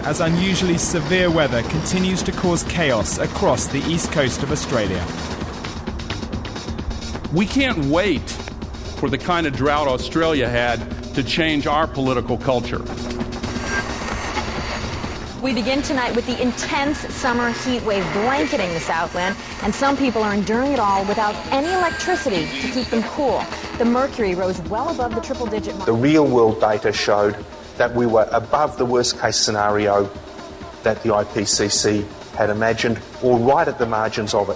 as unusually severe weather continues to cause chaos across the east coast of Australia. We can't wait for the kind of drought Australia had to change our political culture. We begin tonight with the intense summer heat wave blanketing the Southland, and some people are enduring it all without any electricity to keep them cool. The mercury rose well above the triple-digit mark. The real-world data showed that we were above the worst-case scenario that the IPCC had imagined, or right at the margins of it.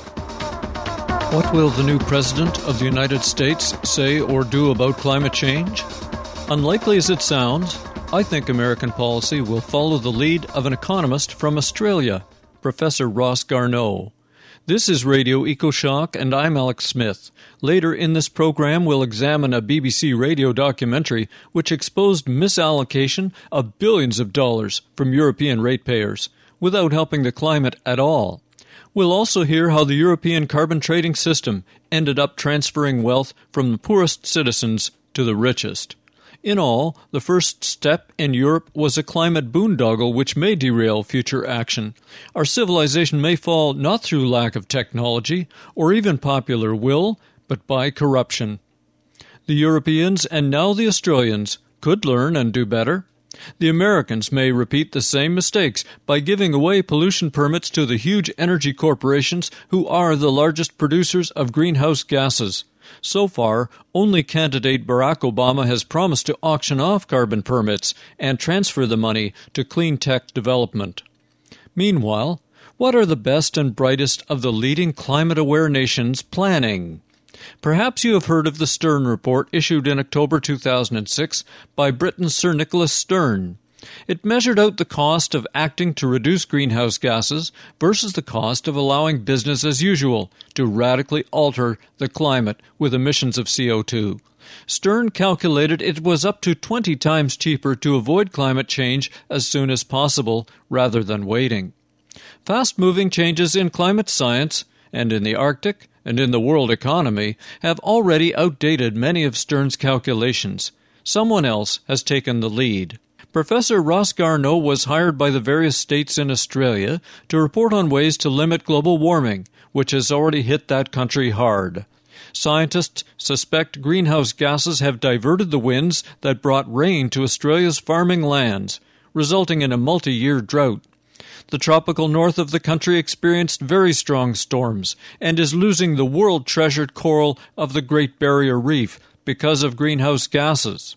What will the new President of the United States say or do about climate change? Unlikely as it sounds, I think American policy will follow the lead of an economist from Australia, Professor Ross Garnaut. This is Radio EcoShock, and I'm Alex Smith. Later in this program, we'll examine a BBC radio documentary which exposed misallocation of billions of dollars from European ratepayers, without helping the climate at all. We'll also hear how the European carbon trading system ended up transferring wealth from the poorest citizens to the richest. In all, the first step in Europe was a climate boondoggle which may derail future action. Our civilization may fall not through lack of technology or even popular will, but by corruption. The Europeans and now the Australians could learn and do better. The Americans may repeat the same mistakes by giving away pollution permits to the huge energy corporations who are the largest producers of greenhouse gases. So far, only candidate Barack Obama has promised to auction off carbon permits and transfer the money to clean tech development. Meanwhile, what are the best and brightest of the leading climate-aware nations planning? Perhaps you have heard of the Stern Report issued in October 2006 by Britain's Sir Nicholas Stern. It measured out the cost of acting to reduce greenhouse gases versus the cost of allowing business as usual to radically alter the climate with emissions of CO2. Stern calculated it was up to 20 times cheaper to avoid climate change as soon as possible rather than waiting. Fast-moving changes in climate science and in the Arctic and in the world economy have already outdated many of Stern's calculations. Someone else has taken the lead. Professor Ross Garnaut was hired by the various states in Australia to report on ways to limit global warming, which has already hit that country hard. Scientists suspect greenhouse gases have diverted the winds that brought rain to Australia's farming lands, resulting in a multi-year drought. The tropical north of the country experienced very strong storms and is losing the world-treasured coral of the Great Barrier Reef because of greenhouse gases.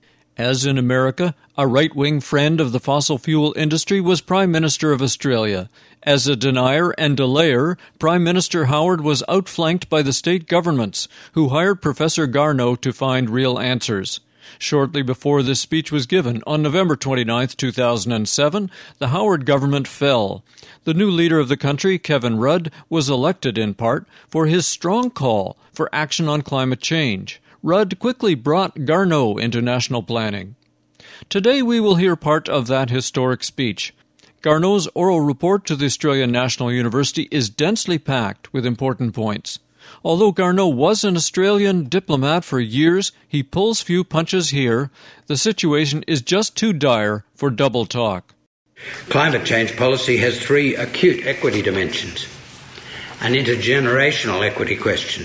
As in America, a right-wing friend of the fossil fuel industry was Prime Minister of Australia. As a denier and delayer, Prime Minister Howard was outflanked by the state governments, who hired Professor Garnaut to find real answers. Shortly before this speech was given, on November 29, 2007, the Howard government fell. The new leader of the country, Kevin Rudd, was elected in part for his strong call for action on climate change. Rudd quickly brought Garnaut into national planning. Today we will hear part of that historic speech. Garnaut's oral report to the Australian National University is densely packed with important points. Although Garnaut was an Australian diplomat for years, he pulls few punches here. The situation is just too dire for double talk. Climate change policy has three acute equity dimensions. An intergenerational equity question.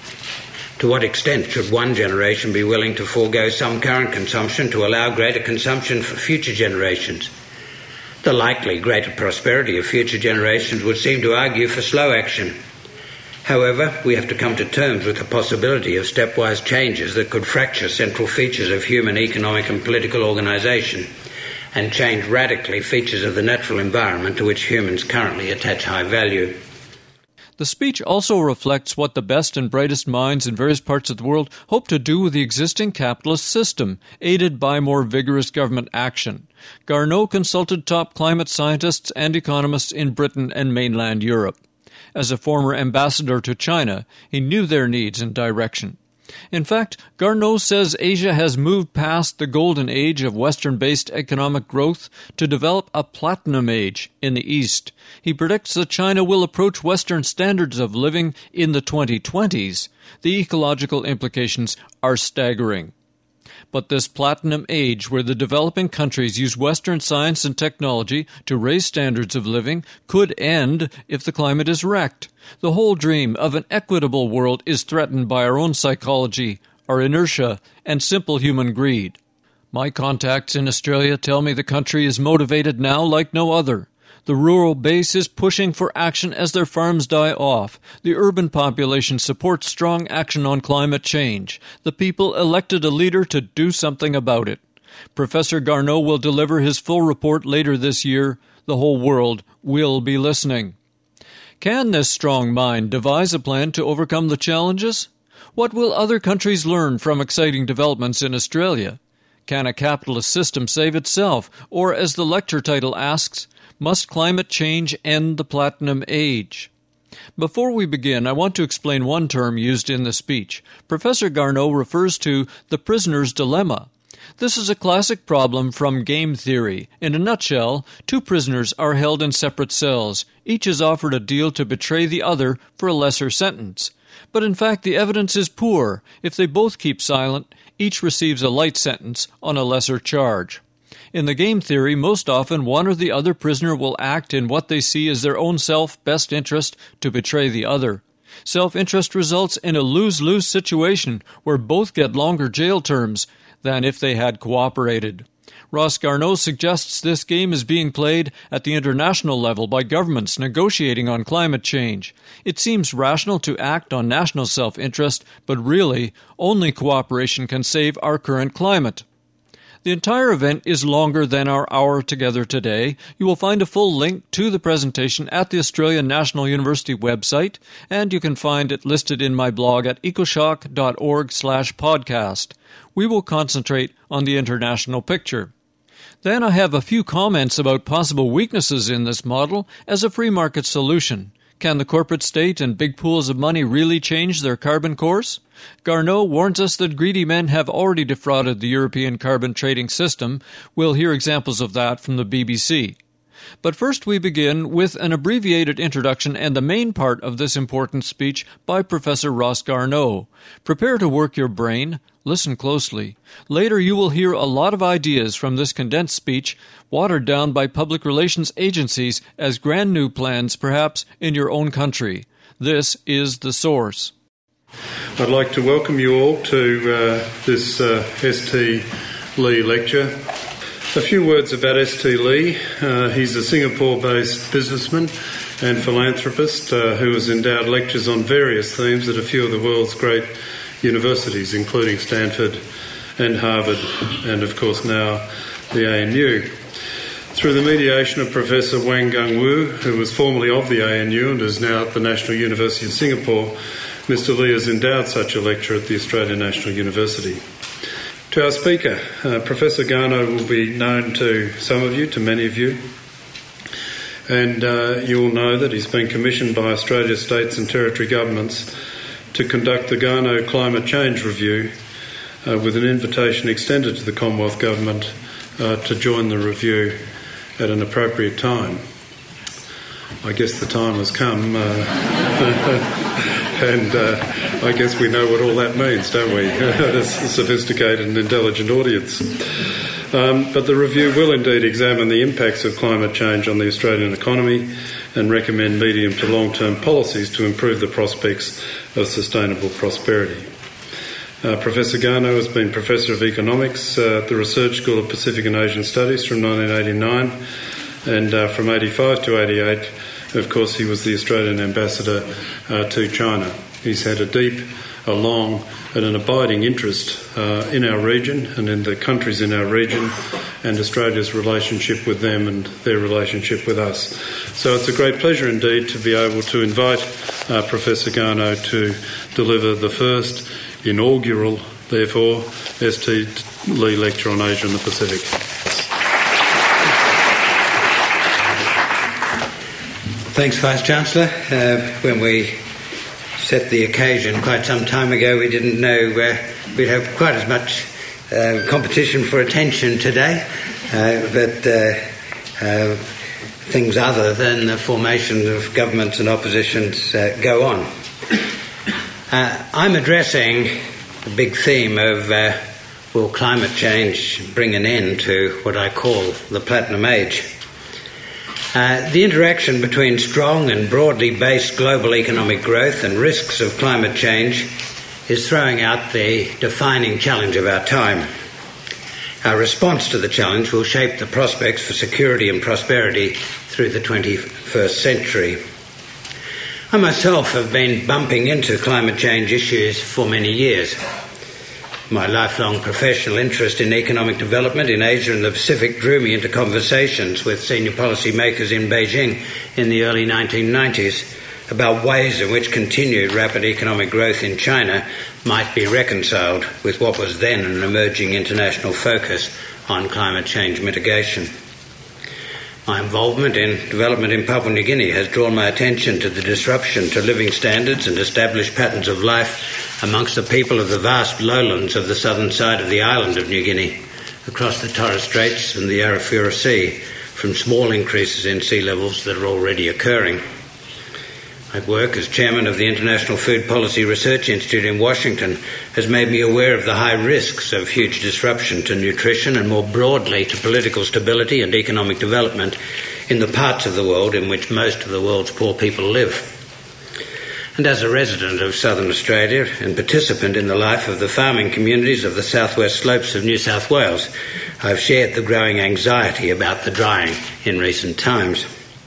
To what extent should one generation be willing to forego some current consumption to allow greater consumption for future generations? The likely greater prosperity of future generations would seem to argue for slow action. However, we have to come to terms with the possibility of stepwise changes that could fracture central features of human economic and political organisation and change radically features of the natural environment to which humans currently attach high value. The speech also reflects what the best and brightest minds in various parts of the world hope to do with the existing capitalist system, aided by more vigorous government action. Garnaut consulted top climate scientists and economists in Britain and mainland Europe. As a former ambassador to China, he knew their needs and direction. In fact, Garnaut says Asia has moved past the golden age of Western-based economic growth to develop a platinum age in the East. He predicts that China will approach Western standards of living in the 2020s. The ecological implications are staggering. But this platinum age where the developing countries use Western science and technology to raise standards of living could end if the climate is wrecked. The whole dream of an equitable world is threatened by our own psychology, our inertia, and simple human greed. My contacts in Australia tell me the country is motivated now like no other. The rural base is pushing for action as their farms die off. The urban population supports strong action on climate change. The people elected a leader to do something about it. Professor Garnaut will deliver his full report later this year. The whole world will be listening. Can this strong mind devise a plan to overcome the challenges? What will other countries learn from exciting developments in Australia? Can a capitalist system save itself? Or, as the lecture title asks, must climate change end the platinum age? Before we begin, I want to explain one term used in the speech. Professor Garnaut refers to the prisoner's dilemma. This is a classic problem from game theory. In a nutshell, two prisoners are held in separate cells. Each is offered a deal to betray the other for a lesser sentence. But in fact, the evidence is poor. If they both keep silent, each receives a light sentence on a lesser charge. In the game theory, most often one or the other prisoner will act in what they see as their own self-best interest to betray the other. Self-interest results in a lose-lose situation where both get longer jail terms than if they had cooperated. Ross Garnaut suggests this game is being played at the international level by governments negotiating on climate change. It seems rational to act on national self-interest, but really, only cooperation can save our current climate. The entire event is longer than our hour together today. You will find a full link to the presentation at the Australian National University website, and you can find it listed in my blog at ecoshock.org/podcast. We will concentrate on the international picture. Then I have a few comments about possible weaknesses in this model as a free market solution. Can the corporate state and big pools of money really change their carbon course? Garnaut warns us that greedy men have already defrauded the European carbon trading system. We'll hear examples of that from the BBC. But first we begin with an abbreviated introduction and the main part of this important speech by Professor Ross Garnaut. Prepare to work your brain. Listen closely. Later you will hear a lot of ideas from this condensed speech, watered down by public relations agencies as grand new plans, perhaps, in your own country. This is The Source. I'd like to welcome you all to this S.T. Lee lecture. A few words about S.T. Lee. He's a Singapore-based businessman and philanthropist who has endowed lectures on various themes at a few of the world's great universities, including Stanford and Harvard, and of course now the ANU. Through the mediation of Professor Wang Gungwu, who was formerly of the ANU and is now at the National University of Singapore, Mr. Lee has endowed such a lecture at the Australian National University. To our speaker, Professor Garnaut will be known to some of you, to many of you, and you will know that he's been commissioned by Australia's states and territory governments to conduct the Garnaut Climate Change Review with an invitation extended to the Commonwealth Government to join the review at an appropriate time. I guess the time has come, and I guess we know what all that means, don't we? A sophisticated and intelligent audience. But the review will indeed examine the impacts of climate change on the Australian economy and recommend medium to long-term policies to improve the prospects of sustainable prosperity. Professor Garnaut has been Professor of Economics at the Research School of Pacific and Asian Studies from 1989, and from 85 to 88, of course, he was the Australian Ambassador to China. He's had a deep, a long and an abiding interest in our region and in the countries in our region and Australia's relationship with them and their relationship with us. So it's a great pleasure indeed to be able to invite Professor Garnaut to deliver the first inaugural, therefore, S.T. Lee Lecture on Asia and the Pacific. Thanks, Vice-Chancellor. When we set the occasion quite some time ago, we didn't know we'd have quite as much competition for attention today, but things other than the formation of governments and oppositions go on. I'm addressing the big theme of will climate change bring an end to what I call the Platinum Age? The interaction between strong and broadly based global economic growth and risks of climate change is throwing out the defining challenge of our time. Our response to the challenge will shape the prospects for security and prosperity through the 21st century. I myself have been bumping into climate change issues for many years. My lifelong professional interest in economic development in Asia and the Pacific drew me into conversations with senior policy makers in Beijing in the early 1990s about ways in which continued rapid economic growth in China might be reconciled with what was then an emerging international focus on climate change mitigation. My involvement in development in Papua New Guinea has drawn my attention to the disruption to living standards and established patterns of life amongst the people of the vast lowlands of the southern side of the island of New Guinea, across the Torres Straits and the Arafura Sea, from small increases in sea levels that are already occurring. My work as chairman of the International Food Policy Research Institute in Washington has made me aware of the high risks of huge disruption to nutrition and more broadly to political stability and economic development in the parts of the world in which most of the world's poor people live. And as a resident of southern Australia and participant in the life of the farming communities of the southwest slopes of New South Wales, I've shared the growing anxiety about the drying in recent times.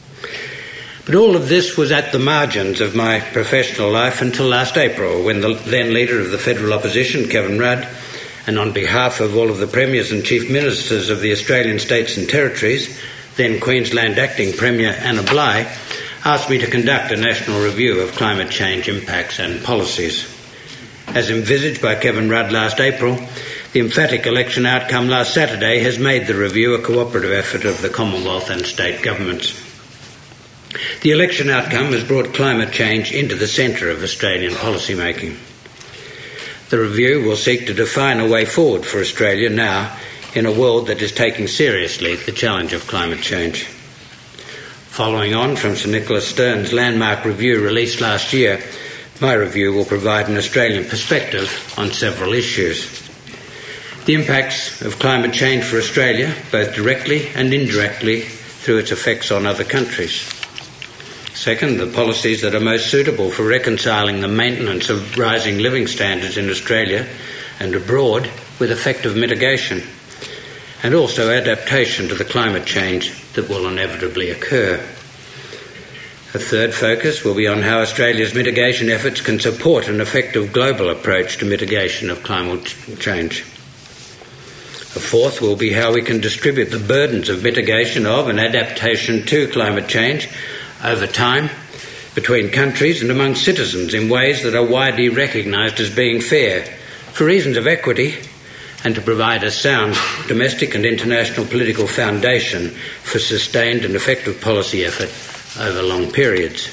But all of this was at the margins of my professional life until last April, when the then leader of the federal opposition, Kevin Rudd, and on behalf of all of the premiers and chief ministers of the Australian states and territories, then Queensland acting Premier Anna Bligh, asked me to conduct a national review of climate change impacts and policies. As envisaged by Kevin Rudd last April, the emphatic election outcome last Saturday has made the review a cooperative effort of the Commonwealth and state governments. The election outcome has brought climate change into the centre of Australian policy making. The review will seek to define a way forward for Australia now in a world that is taking seriously the challenge of climate change. Following on from Sir Nicholas Stern's landmark review released last year, my review will provide an Australian perspective on several issues. The impacts of climate change for Australia, both directly and indirectly through its effects on other countries. Second, the policies that are most suitable for reconciling the maintenance of rising living standards in Australia and abroad with effective mitigation, and also adaptation to the climate change that will inevitably occur. A third focus will be on how Australia's mitigation efforts can support an effective global approach to mitigation of climate change. A fourth will be how we can distribute the burdens of mitigation of and adaptation to climate change over time between countries and among citizens in ways that are widely recognised as being fair, for reasons of equity, and to provide a sound domestic and international political foundation for sustained and effective policy effort over long periods.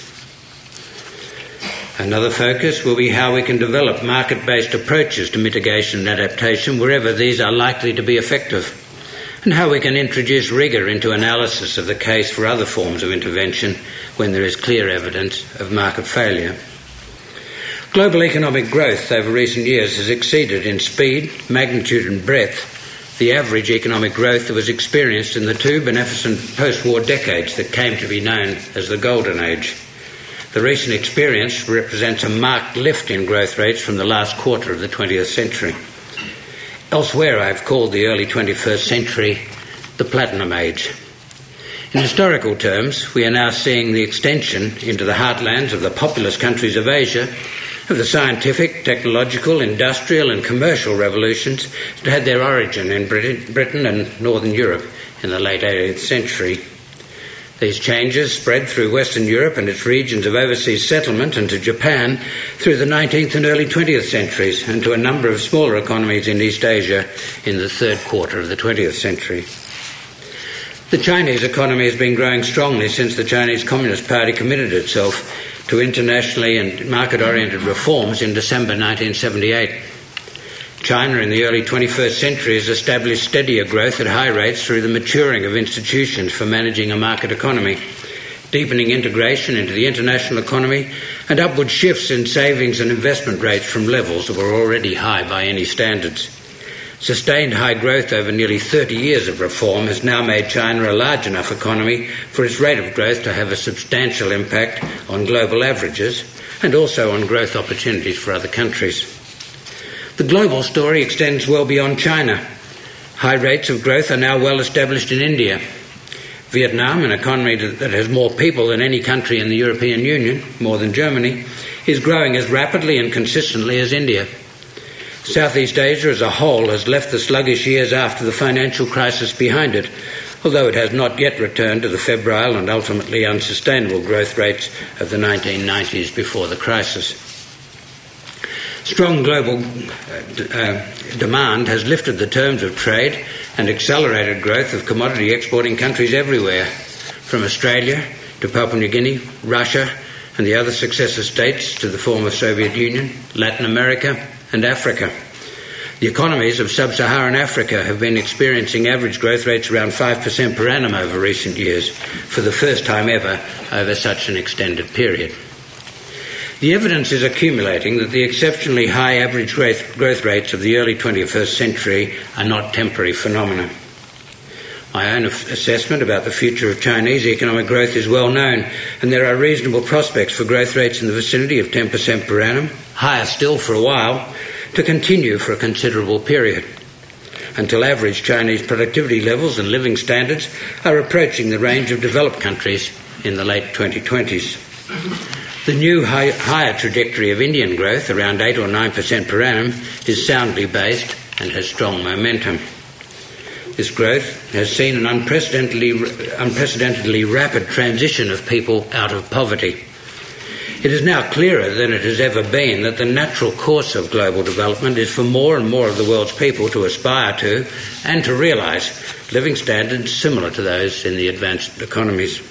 Another focus will be how we can develop market-based approaches to mitigation and adaptation wherever these are likely to be effective, and how we can introduce rigour into analysis of the case for other forms of intervention when there is clear evidence of market failure. Global economic growth over recent years has exceeded in speed, magnitude and breadth the average economic growth that was experienced in the two beneficent post-war decades that came to be known as the Golden Age. The recent experience represents a marked lift in growth rates from the last quarter of the 20th century. Elsewhere, I've called the early 21st century the Platinum Age. In historical terms, we are now seeing the extension into the heartlands of the populous countries of Asia of the scientific, technological, industrial and commercial revolutions that had their origin in Britain and Northern Europe in the late 18th century. These changes spread through Western Europe and its regions of overseas settlement and to Japan through the 19th and early 20th centuries and to a number of smaller economies in East Asia in the third quarter of the 20th century. The Chinese economy has been growing strongly since the Chinese Communist Party committed itself to internationally and market-oriented reforms in December 1978. China in the early 21st century has established steadier growth at high rates through the maturing of institutions for managing a market economy, deepening integration into the international economy, and upward shifts in savings and investment rates from levels that were already high by any standards. Sustained high growth over nearly 30 years of reform has now made China a large enough economy for its rate of growth to have a substantial impact on global averages and also on growth opportunities for other countries. The global story extends well beyond China. High rates of growth are now well established in India. Vietnam, an economy that has more people than any country in the European Union, more than Germany, is growing as rapidly and consistently as India. Southeast Asia as a whole has left the sluggish years after the financial crisis behind it, although it has not yet returned to the febrile and ultimately unsustainable growth rates of the 1990s before the crisis. Strong global demand has lifted the terms of trade and accelerated growth of commodity exporting countries everywhere, from Australia to Papua New Guinea, Russia and the other successor states to the former Soviet Union, Latin America and Africa. The economies of sub-Saharan Africa have been experiencing average growth rates around 5% per annum over recent years, for the first time ever over such an extended period. The evidence is accumulating that the exceptionally high average growth rates of the early 21st century are not temporary phenomena. My own assessment about the future of Chinese economic growth is well known, and there are reasonable prospects for growth rates in the vicinity of 10% per annum, higher still for a while, to continue for a considerable period, until average Chinese productivity levels and living standards are approaching the range of developed countries in the late 2020s. The new higher trajectory of Indian growth, around 8 or 9% per annum, is soundly based and has strong momentum. This growth has seen an unprecedentedly rapid transition of people out of poverty. It is now clearer than it has ever been that the natural course of global development is for more and more of the world's people to aspire to and to realise living standards similar to those in the advanced economies.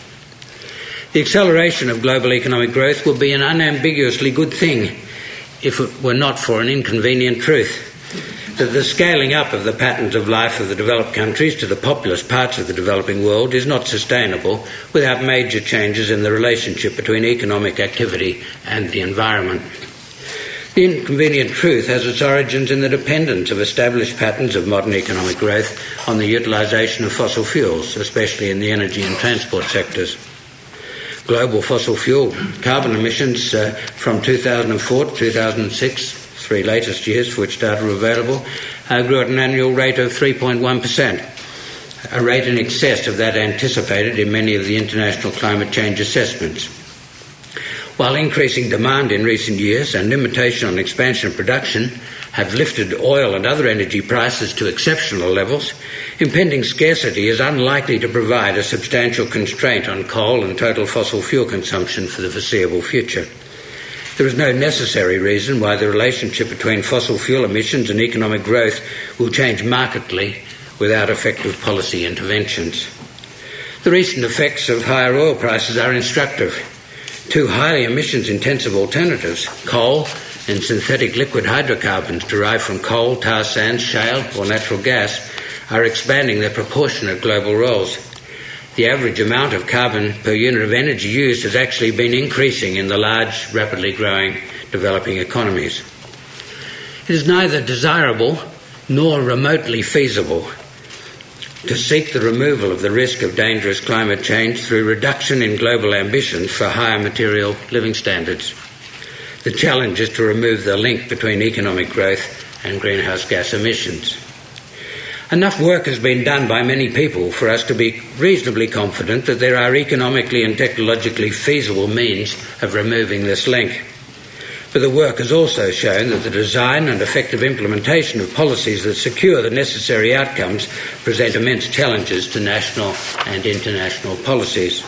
The acceleration of global economic growth will be an unambiguously good thing if it were not for an inconvenient truth, that the scaling up of the patterns of life of the developed countries to the populous parts of the developing world is not sustainable without major changes in the relationship between economic activity and the environment. The inconvenient truth has its origins in the dependence of established patterns of modern economic growth on the utilisation of fossil fuels, especially in the energy and transport sectors. Global fossil fuel carbon emissions from 2004 to 2006, 3 latest years for which data are available, grew at an annual rate of 3.1%, a rate in excess of that anticipated in many of the international climate change assessments. While increasing demand in recent years and limitation on expansion of production have lifted oil and other energy prices to exceptional levels, impending scarcity is unlikely to provide a substantial constraint on coal and total fossil fuel consumption for the foreseeable future. There is no necessary reason why the relationship between fossil fuel emissions and economic growth will change markedly without effective policy interventions. The recent effects of higher oil prices are instructive. Two highly emissions-intensive alternatives, coal and synthetic liquid hydrocarbons derived from coal, tar sands, shale or natural gas, are expanding their proportionate global roles. The average amount of carbon per unit of energy used has actually been increasing in the large, rapidly growing, developing economies. It is neither desirable nor remotely feasible to seek the removal of the risk of dangerous climate change through reduction in global ambitions for higher material living standards. The challenge is to remove the link between economic growth and greenhouse gas emissions. Enough work has been done by many people for us to be reasonably confident that there are economically and technologically feasible means of removing this link. But the work has also shown that the design and effective implementation of policies that secure the necessary outcomes present immense challenges to national and international policies.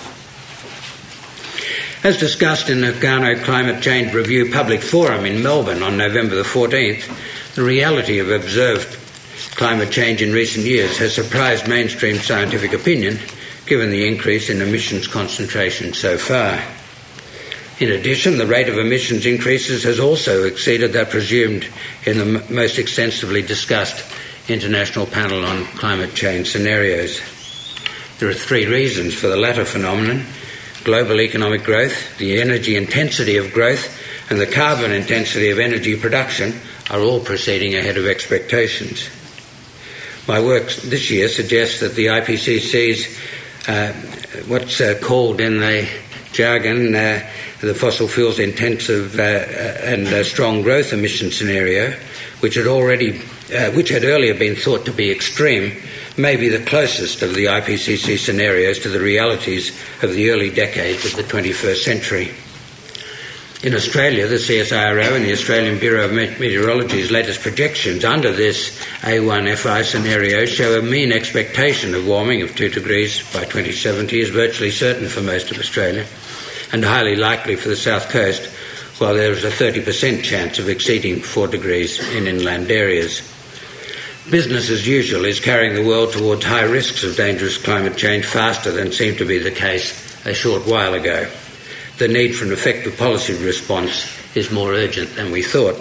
As discussed in the Garneau Climate Change Review Public Forum in Melbourne on November the 14th, the reality of observed climate change in recent years has surprised mainstream scientific opinion, given the increase in emissions concentration so far. In addition, the rate of emissions increases has also exceeded that presumed in the most extensively discussed International Panel on Climate Change Scenarios. There are 3 reasons for the latter phenomenon: global economic growth, the energy intensity of growth, and the carbon intensity of energy production are all proceeding ahead of expectations. My work this year suggests that the IPCC's what's called in the jargon the fossil fuels intensive and strong growth emission scenario, which had earlier been thought to be extreme, may be the closest of the IPCC scenarios to the realities of the early decades of the 21st century. In Australia, the CSIRO and the Australian Bureau of Meteorology's latest projections under this A1FI scenario show a mean expectation of warming of 2 degrees by 2070 is virtually certain for most of Australia and highly likely for the south coast, while there is a 30% chance of exceeding 4 degrees in inland areas. Business as usual is carrying the world towards high risks of dangerous climate change faster than seemed to be the case a short while ago. The need for an effective policy response is more urgent than we thought.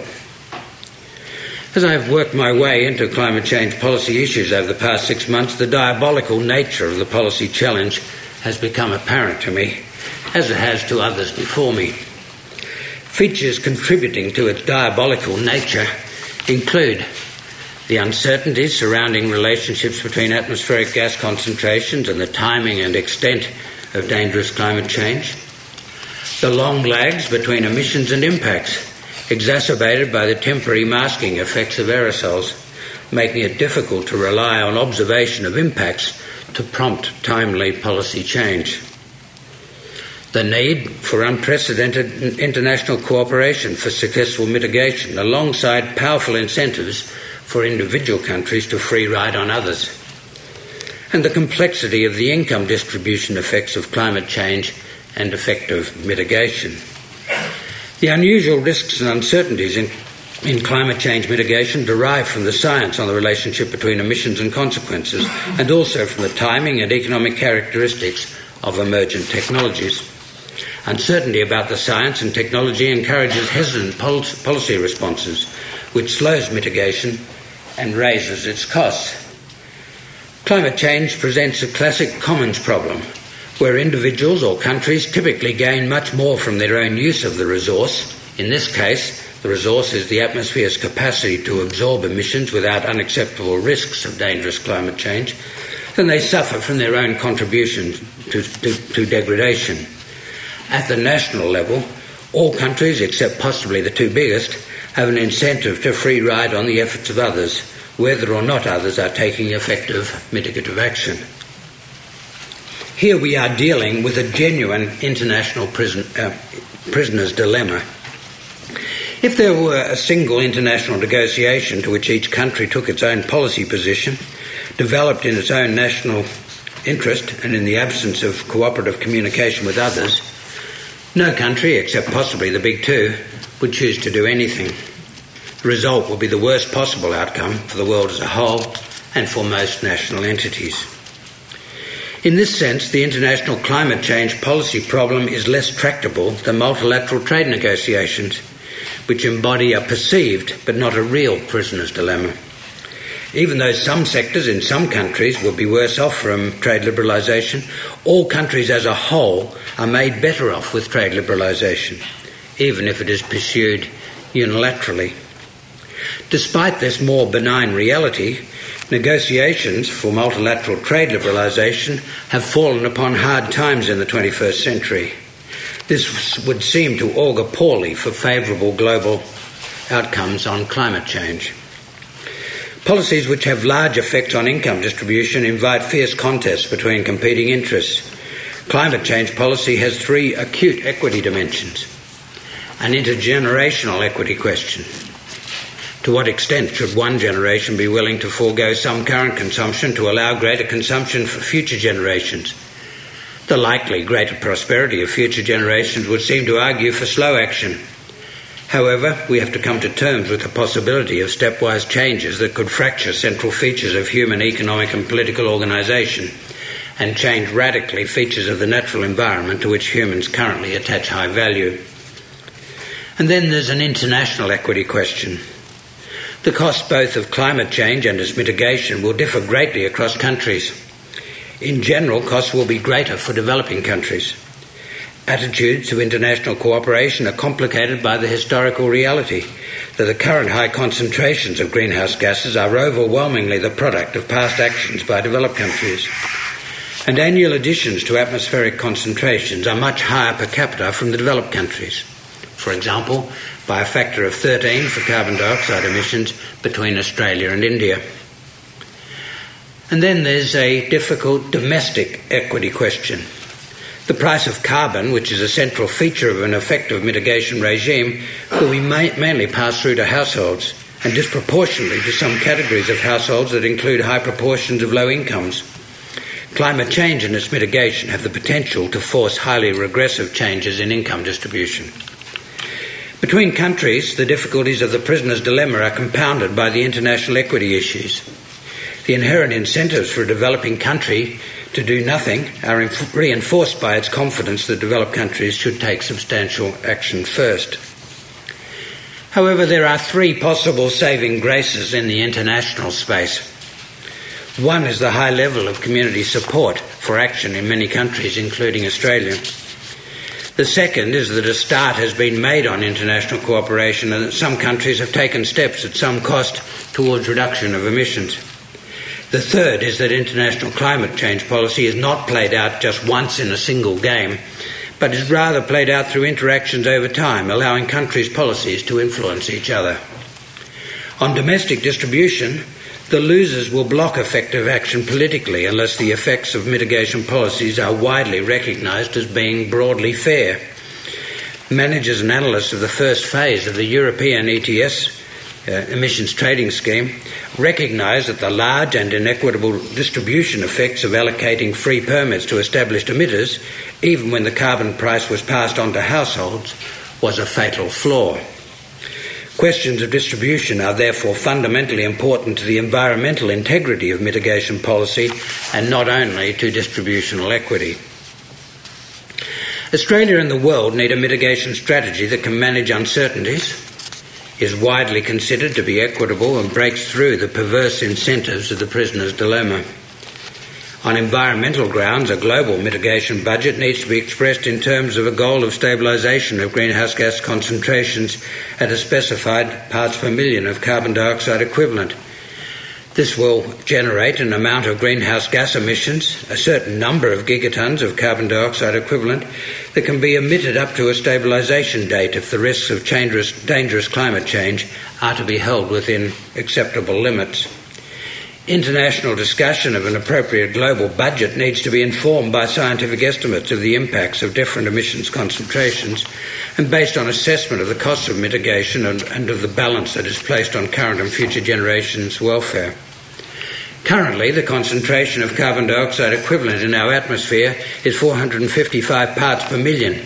As I have worked my way into climate change policy issues over the past 6 months, the diabolical nature of the policy challenge has become apparent to me, as it has to others before me. Features contributing to its diabolical nature include the uncertainties surrounding relationships between atmospheric gas concentrations and the timing and extent of dangerous climate change, the long lags between emissions and impacts, exacerbated by the temporary masking effects of aerosols, making it difficult to rely on observation of impacts to prompt timely policy change. The need for unprecedented international cooperation for successful mitigation, alongside powerful incentives for individual countries to free ride on others. And the complexity of the income distribution effects of climate change and effective mitigation. The unusual risks and uncertainties in climate change mitigation derive from the science on the relationship between emissions and consequences, and also from the timing and economic characteristics of emergent technologies. Uncertainty about the science and technology encourages hesitant policy responses, which slows mitigation and raises its costs. Climate change presents a classic commons problem, where individuals or countries typically gain much more from their own use of the resource. In this case, the resource is the atmosphere's capacity to absorb emissions without unacceptable risks of dangerous climate change, than they suffer from their own contribution to degradation. At the national level, all countries, except possibly the two biggest, have an incentive to free ride on the efforts of others, whether or not others are taking effective mitigative action. Here we are dealing with a genuine international prisoner's dilemma. If there were a single international negotiation to which each country took its own policy position, developed in its own national interest and in the absence of cooperative communication with others, no country, except possibly the big two, would choose to do anything. The result will be the worst possible outcome for the world as a whole and for most national entities. In this sense, the international climate change policy problem is less tractable than multilateral trade negotiations, which embody a perceived but not a real prisoner's dilemma. Even though some sectors in some countries will be worse off from trade liberalisation, all countries as a whole are made better off with trade liberalisation, even if it is pursued unilaterally. Despite this more benign reality, negotiations for multilateral trade liberalisation have fallen upon hard times in the 21st century. This would seem to augur poorly for favourable global outcomes on climate change. Policies which have large effects on income distribution invite fierce contests between competing interests. Climate change policy has three acute equity dimensions: an intergenerational equity question. To what extent should one generation be willing to forego some current consumption to allow greater consumption for future generations? The likely greater prosperity of future generations would seem to argue for slow action. However, we have to come to terms with the possibility of stepwise changes that could fracture central features of human economic and political organisation and change radically features of the natural environment to which humans currently attach high value. And then there's an international equity question. The cost both of climate change and its mitigation will differ greatly across countries. In general, costs will be greater for developing countries. Attitudes to international cooperation are complicated by the historical reality. that the current high concentrations of greenhouse gases are overwhelmingly the product of past actions by developed countries, and annual additions to atmospheric concentrations are much higher per capita from the developed countries. For example, by a factor of 13 for carbon dioxide emissions between Australia and India. And then there's a difficult domestic equity question. The price of carbon, which is a central feature of an effective mitigation regime, will be mainly passed through to households, and disproportionately to some categories of households that include high proportions of low incomes. Climate change and its mitigation have the potential to force highly regressive changes in income distribution. Between countries, the difficulties of the prisoner's dilemma are compounded by the international equity issues. The inherent incentives for a developing country to do nothing are reinforced by its confidence that developed countries should take substantial action first. However, there are three possible saving graces in the international space. One is the high level of community support for action in many countries, including Australia. The second is that a start has been made on international cooperation and that some countries have taken steps at some cost towards reduction of emissions. The third is that international climate change policy is not played out just once in a single game, but is rather played out through interactions over time, allowing countries' policies to influence each other. On domestic distribution, the losers will block effective action politically unless the effects of mitigation policies are widely recognised as being broadly fair. Managers and analysts of the first phase of the European ETS emissions trading scheme recognise that the large and inequitable distribution effects of allocating free permits to established emitters, even when the carbon price was passed on to households, was a fatal flaw. Questions of distribution are therefore fundamentally important to the environmental integrity of mitigation policy and not only to distributional equity. Australia and the world need a mitigation strategy that can manage uncertainties, is widely considered to be equitable and breaks through the perverse incentives of the prisoner's dilemma. On environmental grounds, a global mitigation budget needs to be expressed in terms of a goal of stabilisation of greenhouse gas concentrations at a specified parts per million of carbon dioxide equivalent. This will generate an amount of greenhouse gas emissions, a certain number of gigatons of carbon dioxide equivalent, that can be emitted up to a stabilisation date if the risks of dangerous climate change are to be held within acceptable limits. International discussion of an appropriate global budget needs to be informed by scientific estimates of the impacts of different emissions concentrations and based on assessment of the costs of mitigation and of the balance that is placed on current and future generations' welfare. Currently, the concentration of carbon dioxide equivalent in our atmosphere is 455 parts per million.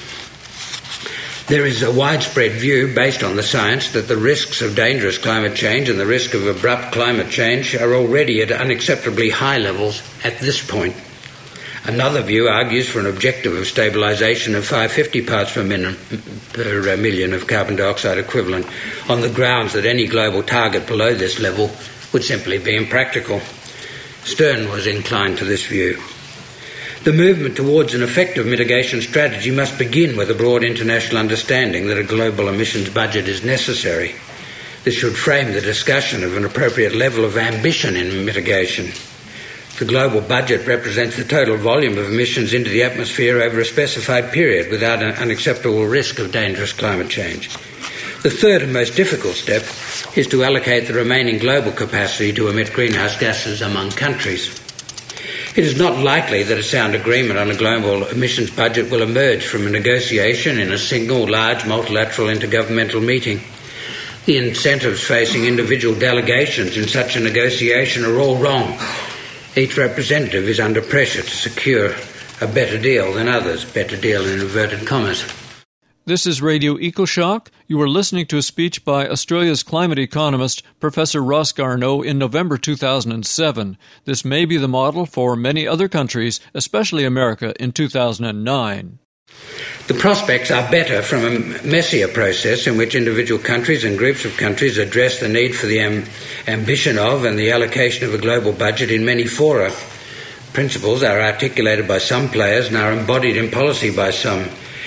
There is a widespread view, based on the science, that the risks of dangerous climate change and the risk of abrupt climate change are already at unacceptably high levels at this point. Another view argues for an objective of stabilisation of 550 parts per million of carbon dioxide equivalent on the grounds that any global target below this level would simply be impractical. Stern was inclined to this view. The movement towards an effective mitigation strategy must begin with a broad international understanding that a global emissions budget is necessary. This should frame the discussion of an appropriate level of ambition in mitigation. The global budget represents the total volume of emissions into the atmosphere over a specified period without an unacceptable risk of dangerous climate change. The third and most difficult step is to allocate the remaining global capacity to emit greenhouse gases among countries. It is not likely that a sound agreement on a global emissions budget will emerge from a negotiation in a single large multilateral intergovernmental meeting. The incentives facing individual delegations in such a negotiation are all wrong. Each representative is under pressure to secure a better deal than others, better deal in inverted commas. This is Radio EcoShock. You are listening to a speech by Australia's climate economist, Professor Ross Garnaut, in November 2007. This may be the model for many other countries, especially America, in 2009. The prospects are better from a messier process in which individual countries and groups of countries address the need for the ambition of and the allocation of a global budget in many fora. Principles are articulated by some players and are embodied in policy by some.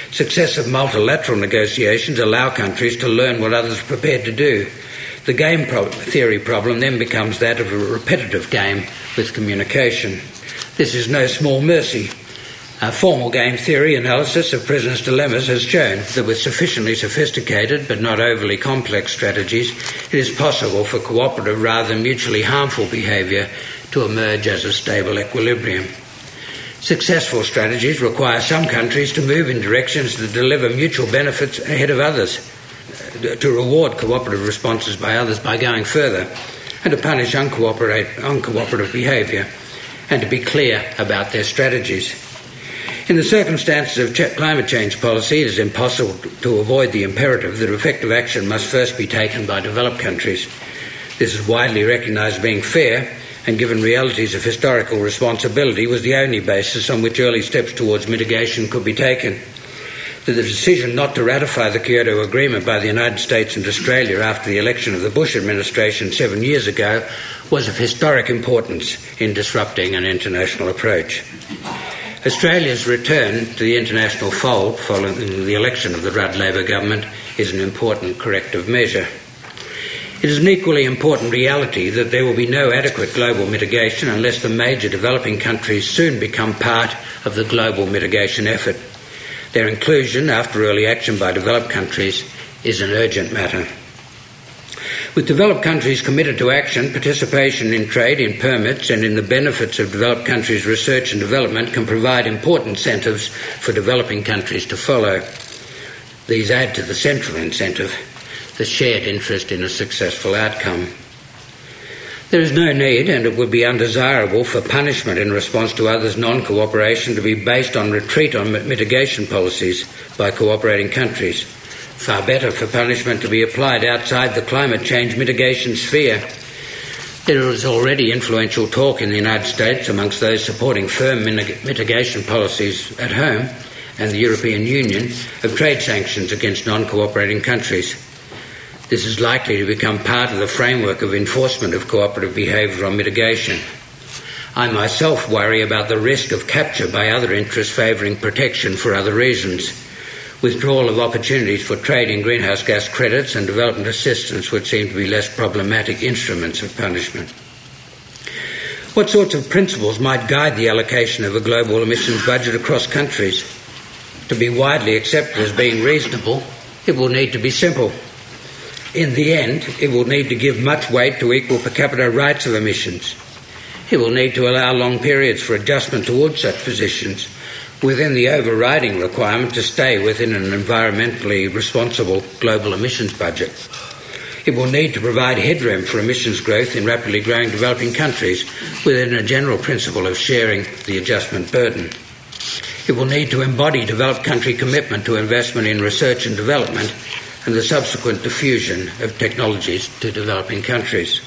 Successive multilateral negotiations allow countries to learn what others are prepared to do. The game theory problem then becomes that of a repetitive game with communication. This is no small mercy. Formal game theory analysis of prisoners' dilemmas has shown that with sufficiently sophisticated but not overly complex strategies, it is possible for cooperative rather than mutually harmful behaviour to emerge as a stable equilibrium. Successful strategies require some countries to move in directions that deliver mutual benefits ahead of others, to reward cooperative responses by others by going further, and to punish uncooperative behaviour, and to be clear about their strategies. In the circumstances of climate change policy, it is impossible to avoid the imperative that effective action must first be taken by developed countries. This is widely recognised as being fair, and given realities of historical responsibility, was the only basis on which early steps towards mitigation could be taken. That the decision not to ratify the Kyoto Agreement by the United States and Australia after the election of the Bush administration 7 years ago was of historic importance in disrupting an international approach. Australia's return to the international fold following the election of the Rudd Labor government is an important corrective measure. It is an equally important reality that there will be no adequate global mitigation unless the major developing countries soon become part of the global mitigation effort. Their inclusion, after early action by developed countries, is an urgent matter. With developed countries committed to action, participation in trade, in permits, and in the benefits of developed countries' research and development can provide important incentives for developing countries to follow. These add to the central incentive, the shared interest in a successful outcome. There is no need, and it would be undesirable, for punishment in response to others' non-cooperation to be based on retreat on mitigation policies by cooperating countries. Far better for punishment to be applied outside the climate change mitigation sphere. There is already influential talk in the United States amongst those supporting firm mitigation policies at home and the European Union of trade sanctions against non-cooperating countries. This is likely to become part of the framework of enforcement of cooperative behaviour on mitigation. I myself worry about the risk of capture by other interests favouring protection for other reasons. Withdrawal of opportunities for trade in greenhouse gas credits and development assistance would seem to be less problematic instruments of punishment. What sorts of principles might guide the allocation of a global emissions budget across countries? To be widely accepted as being reasonable, it will need to be simple. In the end, it will need to give much weight to equal per capita rights of emissions. It will need to allow long periods for adjustment towards such positions, within the overriding requirement to stay within an environmentally responsible global emissions budget. It will need to provide headroom for emissions growth in rapidly growing developing countries within a general principle of sharing the adjustment burden. It will need to embody developed country commitment to investment in research and development and the subsequent diffusion of technologies to developing countries.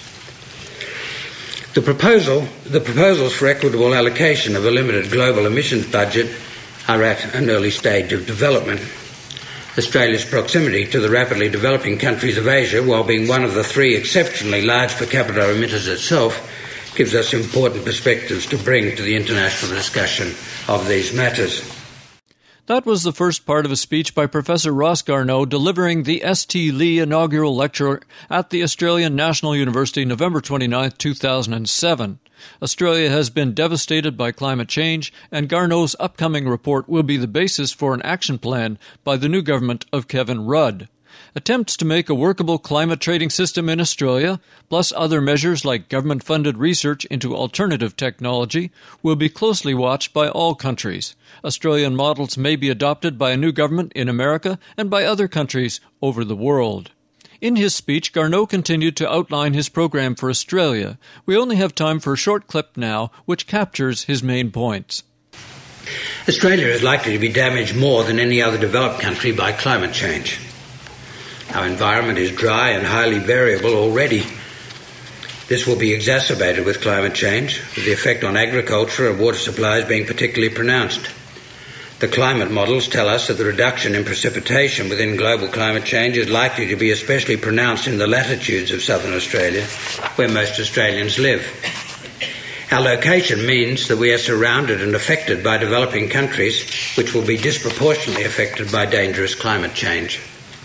The proposals for equitable allocation of a limited global emissions budget are at an early stage of development. Australia's proximity to the rapidly developing countries of Asia, while being one of the three exceptionally large per capita emitters itself, gives us important perspectives to bring to the international discussion of these matters. That was the first part of a speech by Professor Ross Garnaut delivering the St. Lee inaugural lecture at the Australian National University November 29, 2007. Australia has been devastated by climate change, and Garnaut's upcoming report will be the basis for an action plan by the new government of Kevin Rudd. Attempts to make a workable climate trading system in Australia, plus other measures like government-funded research into alternative technology, will be closely watched by all countries. Australian models may be adopted by a new government in America and by other countries over the world. In his speech, Garnaut continued to outline his program for Australia. We only have time for a short clip now, which captures his main points. Australia is likely to be damaged more than any other developed country by climate change. Our environment is dry and highly variable already. This will be exacerbated with climate change, with the effect on agriculture and water supplies being particularly pronounced. The climate models tell us that the reduction in precipitation within global climate change is likely to be especially pronounced in the latitudes of southern Australia, where most Australians live. Our location means that we are surrounded and affected by developing countries which will be disproportionately affected by dangerous climate change.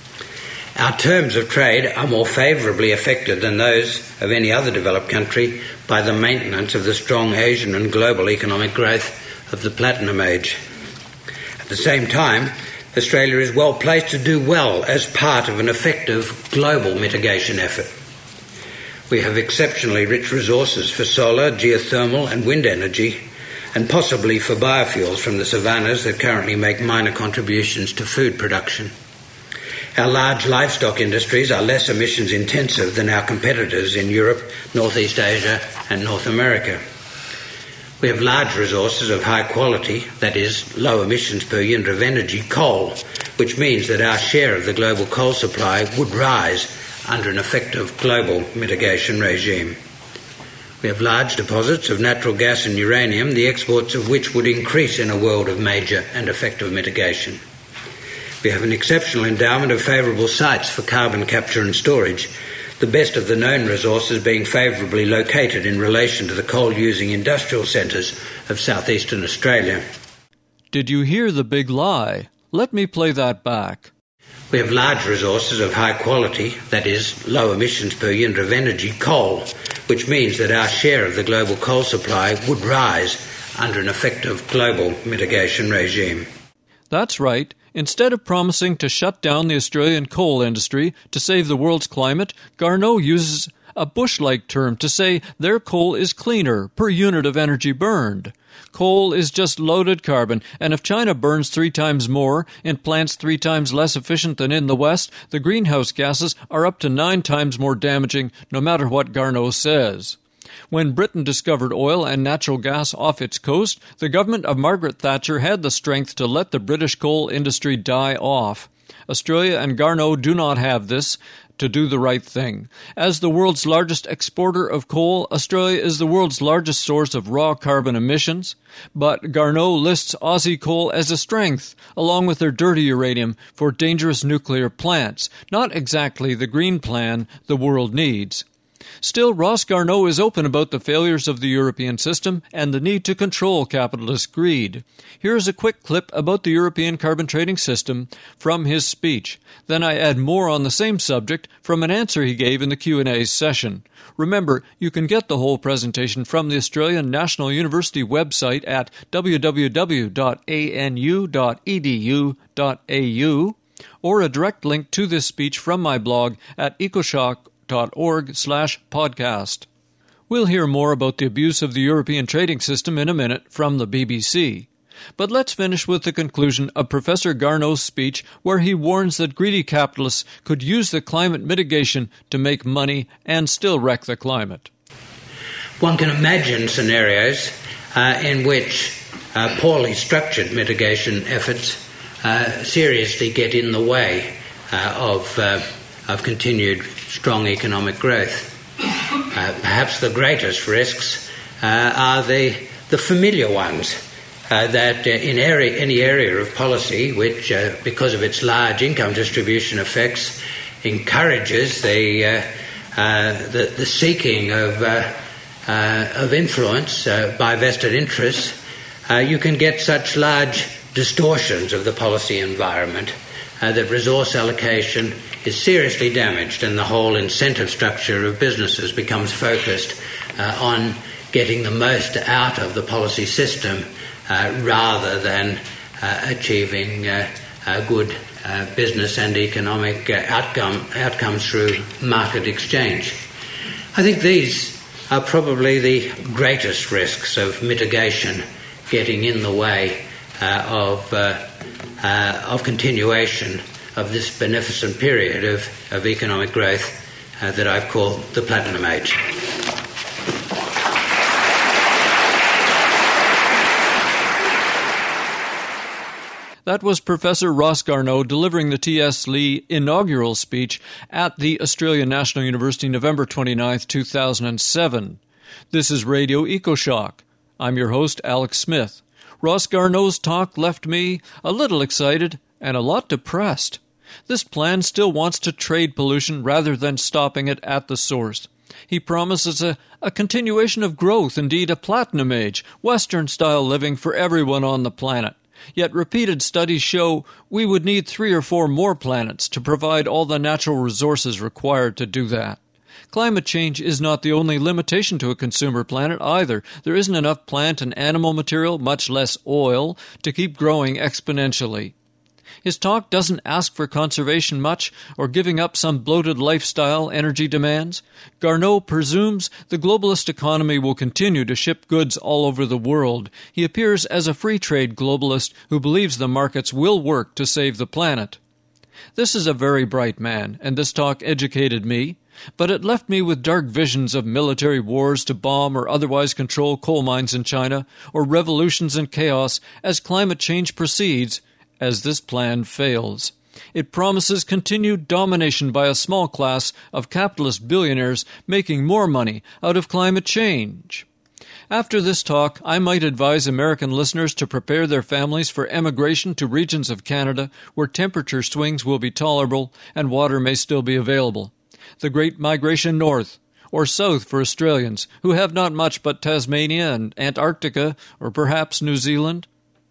Our terms of trade are more favourably affected than those of any other developed country by the maintenance of the strong Asian and global economic growth of the Platinum Age. At the same time, Australia is well placed to do well as part of an effective global mitigation effort. We have exceptionally rich resources for solar, geothermal and wind energy, and possibly for biofuels from the savannas that currently make minor contributions to food production. Our large livestock industries are less emissions intensive than our competitors in Europe, Northeast Asia and North America. We have large resources of high quality, that is, low emissions per unit of energy, coal, which means that our share of the global coal supply would rise under an effective global mitigation regime. We have large deposits of natural gas and uranium, the exports of which would increase in a world of major and effective mitigation. We have an exceptional endowment of favourable sites for carbon capture and storage, the best of the known resources being favourably located in relation to the coal-using industrial centres of southeastern Australia. Did you hear the big lie? Let me play that back. We have large resources of high quality, that is, low emissions per unit of energy, coal, which means that our share of the global coal supply would rise under an effective global mitigation regime. That's right. Instead of promising to shut down the Australian coal industry to save the world's climate, Garnaut uses a Bush-like term to say their coal is cleaner per unit of energy burned. Coal is just loaded carbon, and if China burns 3 times more in plants 3 times less efficient than in the West, the greenhouse gases are up to 9 times more damaging, no matter what Garnaut says. When Britain discovered oil and natural gas off its coast, the government of Margaret Thatcher had the strength to let the British coal industry die off. Australia and Garnaut do not have this to do the right thing. As the world's largest exporter of coal, Australia is the world's largest source of raw carbon emissions. But Garnaut lists Aussie coal as a strength, along with their dirty uranium, for dangerous nuclear plants, not exactly the green plan the world needs. Still, Ross Garnaut is open about the failures of the European system and the need to control capitalist greed. Here's a quick clip about the European carbon trading system from his speech. Then I add more on the same subject from an answer he gave in the Q&A session. Remember, you can get the whole presentation from the Australian National University website at www.anu.edu.au or a direct link to this speech from my blog at ecoshock.org/podcast. We'll hear more about the abuse of the European trading system in a minute from the BBC. But let's finish with the conclusion of Professor Garnaut's speech, where he warns that greedy capitalists could use the climate mitigation to make money and still wreck the climate. One can imagine scenarios in which poorly structured mitigation efforts seriously get in the way of continued strong economic growth. Perhaps the greatest risks are the familiar ones, that in any area of policy which, because of its large income distribution effects, encourages the seeking of influence by vested interests, you can get such large distortions of the policy environment that resource allocation is seriously damaged and the whole incentive structure of businesses becomes focused on getting the most out of the policy system rather than achieving good business and economic outcomes through market exchange. I think these are probably the greatest risks of mitigation getting in the way of continuation of this beneficent period of economic growth that I've called the Platinum Age. That was Professor Ross Garnaut delivering the T.S. Lee inaugural speech at the Australian National University November 29, 2007. This is Radio EcoShock. I'm your host, Alex Smith. Ross Garnaut's talk left me a little excited and a lot depressed. This plan still wants to trade pollution rather than stopping it at the source. He promises a continuation of growth, indeed a platinum age, Western-style living for everyone on the planet. Yet repeated studies show we would need 3 or 4 more planets to provide all the natural resources required to do that. Climate change is not the only limitation to a consumer planet either. There isn't enough plant and animal material, much less oil, to keep growing exponentially. His talk doesn't ask for conservation much or giving up some bloated lifestyle energy demands. Garneau presumes the globalist economy will continue to ship goods all over the world. He appears as a free trade globalist who believes the markets will work to save the planet. This is a very bright man, and this talk educated me, but it left me with dark visions of military wars to bomb or otherwise control coal mines in China, or revolutions and chaos as climate change proceeds, as this plan fails. It promises continued domination by a small class of capitalist billionaires making more money out of climate change. After this talk, I might advise American listeners to prepare their families for emigration to regions of Canada where temperature swings will be tolerable and water may still be available. The Great Migration North, or South for Australians, who have not much but Tasmania and Antarctica, or perhaps New Zealand.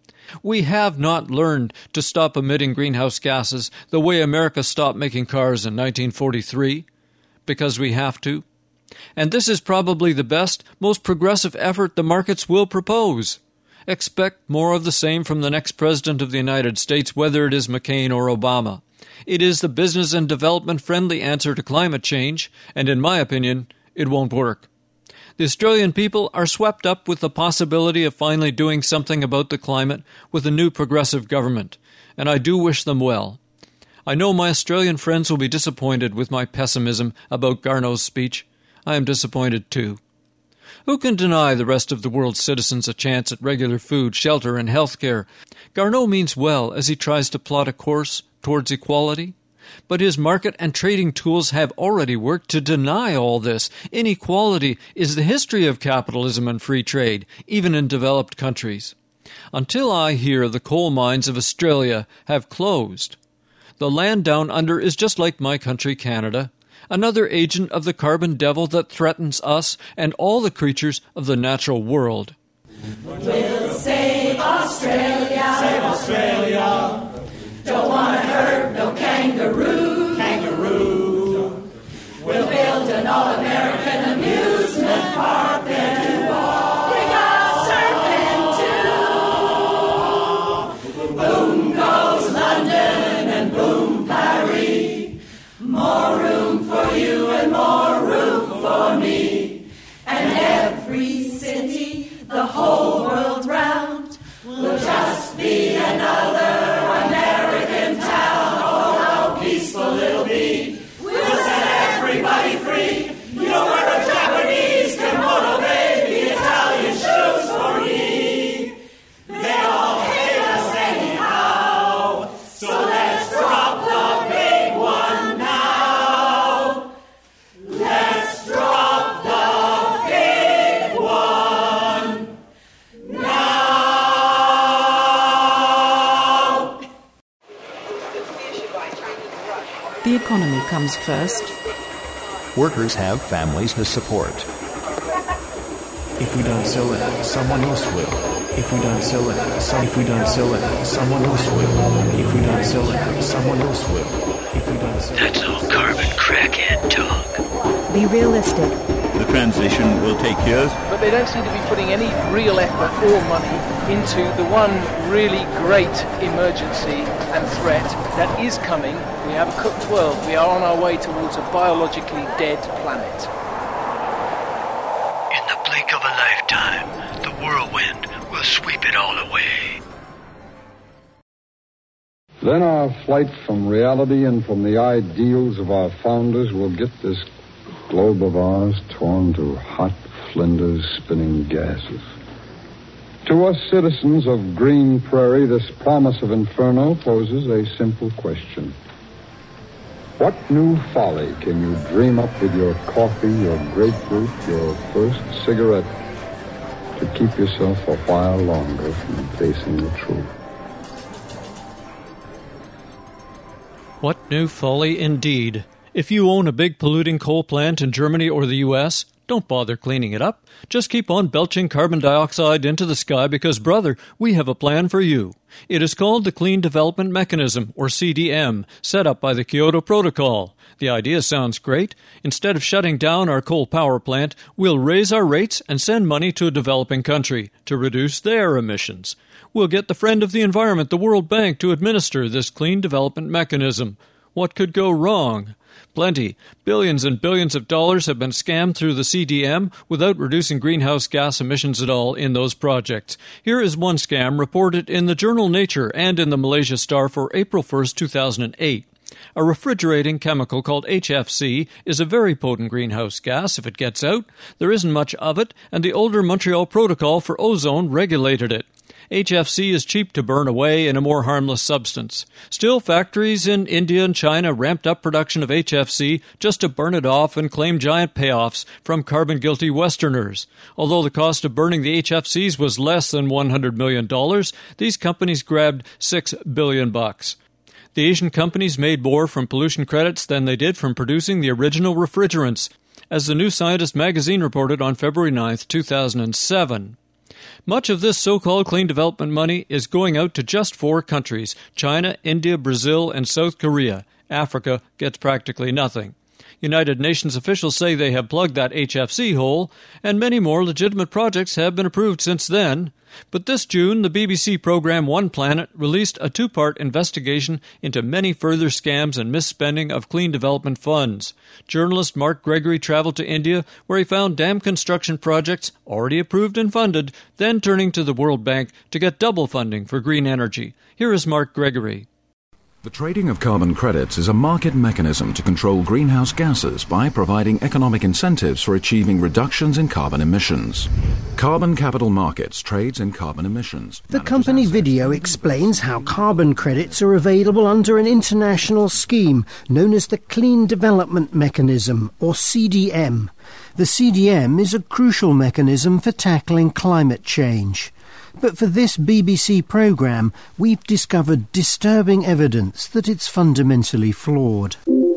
We have not learned to stop emitting greenhouse gases the way America stopped making cars in 1943, because we have to. And this is probably the best, most progressive effort the markets will propose. Expect more of the same from the next President of the United States, whether it is McCain or Obama. It is the business and development-friendly answer to climate change, and in my opinion, it won't work. The Australian people are swept up with the possibility of finally doing something about the climate with a new progressive government, and I do wish them well. I know my Australian friends will be disappointed with my pessimism about Garneau's speech. I am disappointed too. Who can deny the rest of the world's citizens a chance at regular food, shelter, and health care? Garneau means well as he tries to plot a course towards equality. But his market and trading tools have already worked to deny all this. Inequality is the history of capitalism and free trade, even in developed countries. Until I hear the coal mines of Australia have closed, the land down under is just like my country, Canada, another agent of the carbon devil that threatens us and all the creatures of the natural world. We'll save Australia. Save Australia. Don't want to hurt no kangaroo. Kangaroo. We'll build an all-American amusement park there to walk. Bring us surfing too. Boom goes London and boom Paris. More room for you and more room for me. And every city, the whole world round, will just be another American town. Oh, how peaceful it'll be. We'll set everybody free. You don't wear a Japanese kimono, baby, Italian shoes for me. They all hate us anyhow. So let's drop the big one now. Let's drop the big one now. The economy comes first. Workers have families to support. If we don't sell it, someone else will. If we don't sell it, someone else will. If we don't sell it, someone else will. If we don't sell it, that's all carbon crackhead talk. Be realistic. The transition will take years. But they don't seem to be putting any real effort or money into the one really great emergency and threat that is coming. We have a cooked world. We are on our way towards a biologically dead planet. In the blink of a lifetime, the whirlwind will sweep it all away. Then our flight from reality and from the ideals of our founders will get this globe of ours torn to hot flinders spinning gases. To us citizens of Green Prairie, this promise of inferno poses a simple question. What new folly can you dream up with your coffee, your grapefruit, your first cigarette to keep yourself a while longer from facing the truth? What new folly indeed. If you own a big polluting coal plant in Germany or the US, don't bother cleaning it up. Just keep on belching carbon dioxide into the sky because, brother, we have a plan for you. It is called the Clean Development Mechanism, or CDM, set up by the Kyoto Protocol. The idea sounds great. Instead of shutting down our coal power plant, we'll raise our rates and send money to a developing country to reduce their emissions. We'll get the friend of the environment, the World Bank, to administer this Clean Development Mechanism. What could go wrong? Plenty. Billions and billions of dollars have been scammed through the CDM without reducing greenhouse gas emissions at all in those projects. Here is one scam reported in the journal Nature and in the Malaysia Star for April 1st, 2008. A refrigerating chemical called HFC is a very potent greenhouse gas if it gets out. There isn't much of it, and the older Montreal Protocol for ozone regulated it. HFC is cheap to burn away in a more harmless substance. Still, factories in India and China ramped up production of HFC just to burn it off and claim giant payoffs from carbon-guilty Westerners. Although the cost of burning the HFCs was less than $100 million, these companies grabbed $6 billion. The Asian companies made more from pollution credits than they did from producing the original refrigerants, as the New Scientist magazine reported on February 9, 2007. Much of this so-called clean development money is going out to just 4 countries: China, India, Brazil, and South Korea. Africa gets practically nothing. United Nations officials say they have plugged that HFC hole, and many more legitimate projects have been approved since then. But this June, the BBC program One Planet released a 2-part investigation into many further scams and misspending of clean development funds. Journalist Mark Gregory traveled to India, where he found dam construction projects already approved and funded, then turning to the World Bank to get double funding for green energy. Here is Mark Gregory. The trading of carbon credits is a market mechanism to control greenhouse gases by providing economic incentives for achieving reductions in carbon emissions. Carbon Capital Markets trades in carbon emissions. The company Video explains how carbon credits are available under an international scheme known as the Clean Development Mechanism, or CDM. The CDM is a crucial mechanism for tackling climate change. But for this BBC programme, we've discovered disturbing evidence that it's fundamentally flawed.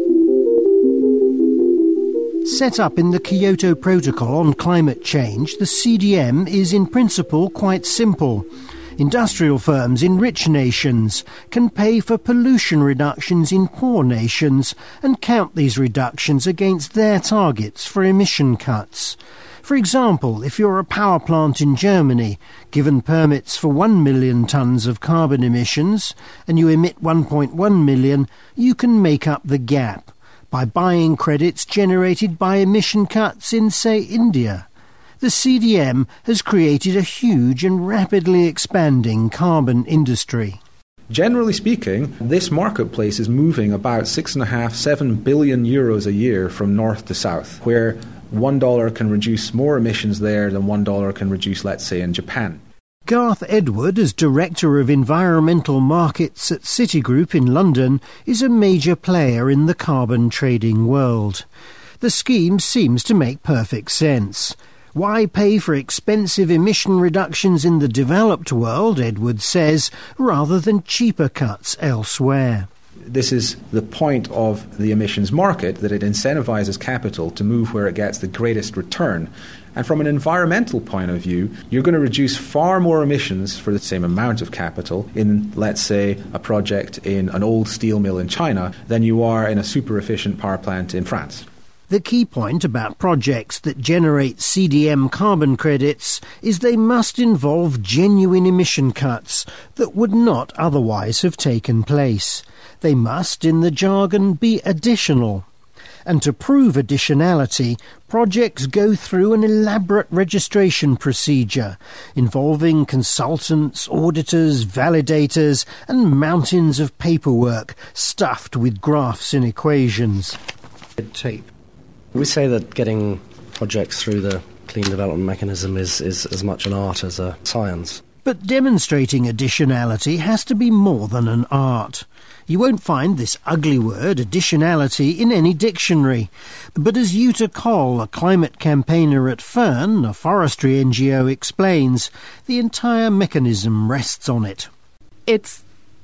Set up in the Kyoto Protocol on climate change, the CDM is in principle quite simple. Industrial firms in rich nations can pay for pollution reductions in poor nations and count these reductions against their targets for emission cuts. For example, if you're a power plant in Germany, given permits for 1 million tonnes of carbon emissions, and you emit 1.1 million, you can make up the gap by buying credits generated by emission cuts in, say, India. The CDM has created a huge and rapidly expanding carbon industry. Generally speaking, this marketplace is moving about 6.5–7 billion euros a year from north to south, where $1 can reduce more emissions there than $1 can reduce, let's say, in Japan. Garth Edward, as Director of Environmental Markets at Citigroup in London, is a major player in the carbon trading world. The scheme seems to make perfect sense. Why pay for expensive emission reductions in the developed world, Edward says, rather than cheaper cuts elsewhere? This is the point of the emissions market, that it incentivizes capital to move where it gets the greatest return. And from an environmental point of view, you're going to reduce far more emissions for the same amount of capital in, let's say, a project in an old steel mill in China than you are in a super efficient power plant in France. The key point about projects that generate CDM carbon credits is they must involve genuine emission cuts that would not otherwise have taken place. They must, in the jargon, be additional. And to prove additionality, projects go through an elaborate registration procedure involving consultants, auditors, validators, and mountains of paperwork stuffed with graphs and equations. Red tape. We say that getting projects through the Clean Development Mechanism is as much an art as a science. But demonstrating additionality has to be more than an art. You won't find this ugly word, additionality, in any dictionary. But as Jutta Koll, a climate campaigner at Fern, a forestry NGO, explains, the entire mechanism rests on it. It's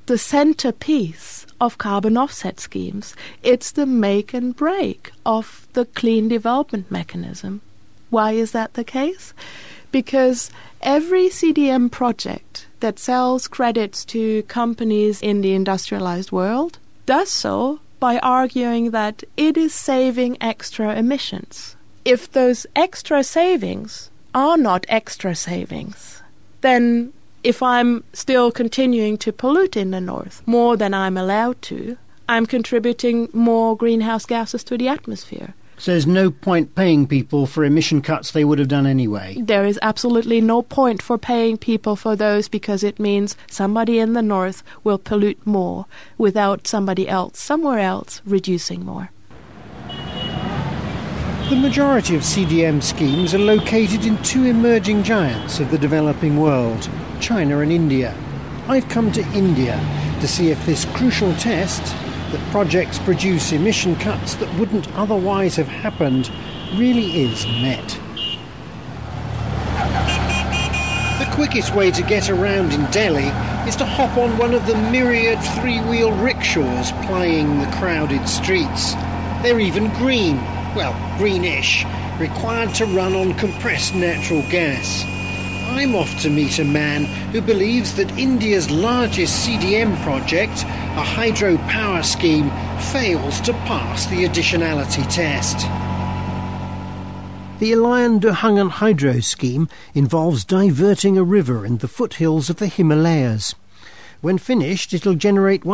the centerpiece of carbon offset schemes. It's the make and break of the clean development mechanism. Why is that the case? Because every CDM project that sells credits to companies in the industrialized world does so by arguing that it is saving extra emissions. If those extra savings are not extra savings, then if I'm still continuing to pollute in the north more than I'm allowed to, I'm contributing more greenhouse gases to the atmosphere. So there's no point paying people for emission cuts they would have done anyway? There is absolutely no point for paying people for those, because it means somebody in the north will pollute more without somebody else, somewhere else, reducing more. The majority of CDM schemes are located in two emerging giants of the developing world, China and India. I've come to India to see if this crucial test, that projects produce emission cuts that wouldn't otherwise have happened, really is met. The quickest way to get around in Delhi is to hop on one of the myriad three-wheel rickshaws plying the crowded streets. They're even green, well, greenish, required to run on compressed natural gas. I'm off to meet a man who believes that India's largest CDM project, a hydropower scheme, fails to pass the additionality test. The Alayan Duhangan hydro scheme involves diverting a river in the foothills of the Himalayas. When finished, it'll generate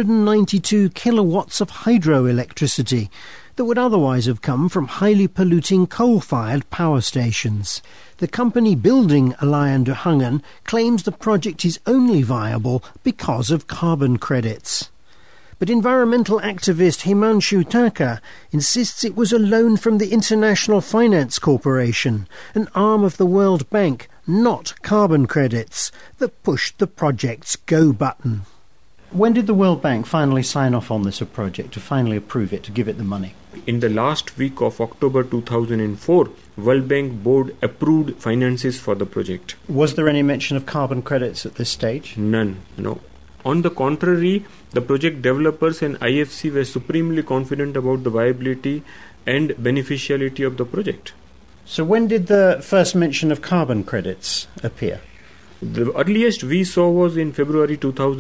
192 kilowatts of hydroelectricity that would otherwise have come from highly polluting coal-fired power stations. The company building Alayan Duhangan claims the project is only viable because of carbon credits. But environmental activist Himanshu Thakur insists it was a loan from the International Finance Corporation, an arm of the World Bank, not carbon credits, that pushed the project's go button. When did the World Bank finally sign off on this project, to finally approve it, to give it the money? In the last week of October 2004, World Bank board approved finances for the project. Was there any mention of carbon credits at this stage? None, no. On the contrary, the project developers and IFC were supremely confident about the viability and beneficiality of the project. So when did the first mention of carbon credits appear? The earliest we saw was in February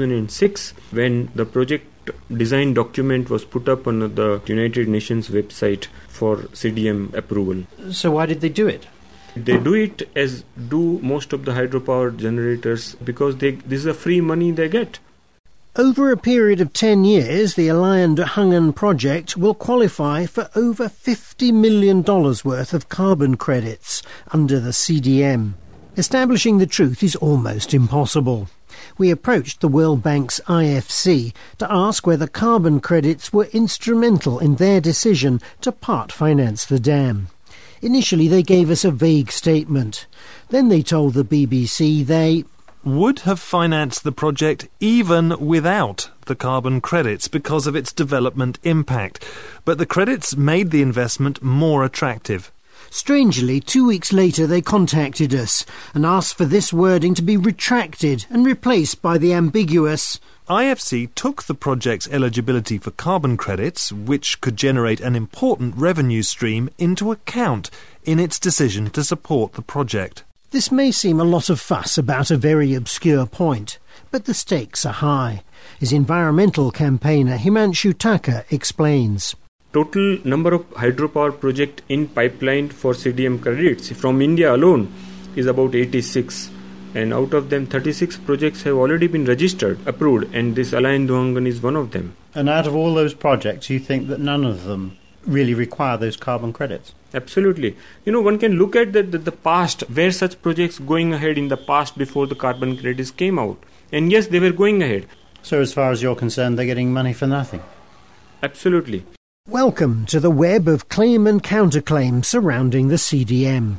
2006, when the project design document was put up on the United Nations website for CDM approval. So why did they do it? They do it as do most of the hydropower generators, because this is a free money they get. Over a period of 10 years, the Alayan Duhangan project will qualify for over $50 million worth of carbon credits under the CDM. Establishing the truth is almost impossible. We approached the World Bank's IFC to ask whether carbon credits were instrumental in their decision to part-finance the dam. Initially, they gave us a vague statement. Then they told the BBC they would have financed the project even without the carbon credits because of its development impact. But the credits made the investment more attractive. Strangely, 2 weeks later they contacted us and asked for this wording to be retracted and replaced by the ambiguous IFC took the project's eligibility for carbon credits, which could generate an important revenue stream, into account in its decision to support the project. This may seem a lot of fuss about a very obscure point, but the stakes are high, as environmental campaigner Himanshu Thakur explains. Total number of hydropower projects in pipeline for CDM credits from India alone is about 86. And out of them, 36 projects have already been registered, approved, and this Alayan Duhangan is one of them. And out of all those projects, you think that none of them really require those carbon credits? Absolutely. One can look at the past, where such projects going ahead in the past before the carbon credits came out. And yes, they were going ahead. So as far as you're concerned, they're getting money for nothing? Absolutely. Welcome to the web of claim and counterclaim surrounding the CDM.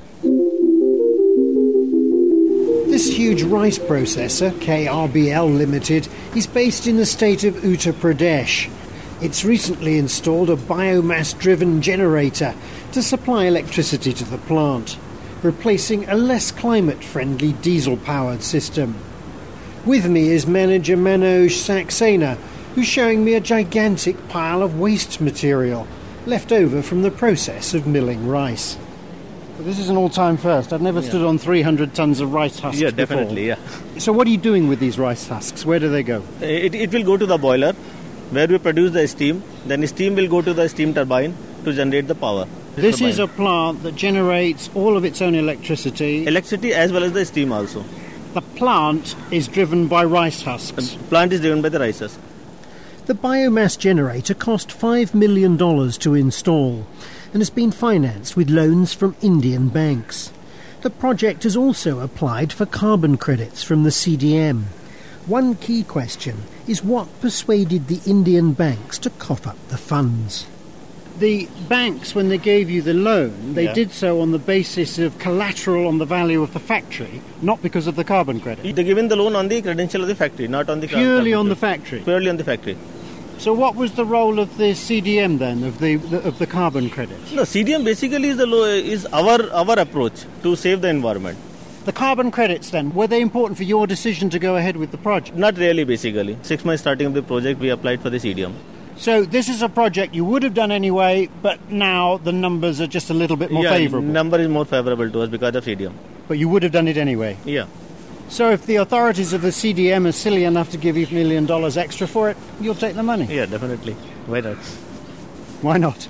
This huge rice processor, KRBL Limited, is based in the state of Uttar Pradesh. It's recently installed a biomass-driven generator to supply electricity to the plant, replacing a less climate-friendly diesel-powered system. With me is manager Manoj Saxena, who's showing me a gigantic pile of waste material left over from the process of milling rice. But this is an all-time first. I've never stood on 300 tons of rice husks before. Definitely, yeah. So what are you doing with these rice husks? Where do they go? It will go to the boiler, where we produce the steam. Then steam will go to the steam turbine to generate the power. This is a plant that generates all of its own electricity. Electricity as well as the steam also. The plant is driven by rice husks. The plant is driven by the rice husks. The biomass generator cost $5 million to install and has been financed with loans from Indian banks. The project has also applied for carbon credits from the CDM. One key question is what persuaded the Indian banks to cough up the funds. The banks, when they gave you the loan, they did so on the basis of collateral on the value of the factory, not because of the carbon credit. They given the loan on the credential of the factory, not on the purely on the factory. Purely on the factory. So what was the role of the CDM then, of the carbon credits? No, CDM basically is our approach to save the environment. The carbon credits then, were they important for your decision to go ahead with the project? Not really, basically. 6 months starting of the project, we applied for the CDM. So this is a project you would have done anyway, but now the numbers are just a little bit more favourable. Yeah, number is more favourable to us because of CDM. But you would have done it anyway? Yeah. So if the authorities of the CDM are silly enough to give you $1 million extra for it, you'll take the money? Yeah, definitely. Why not? Why not?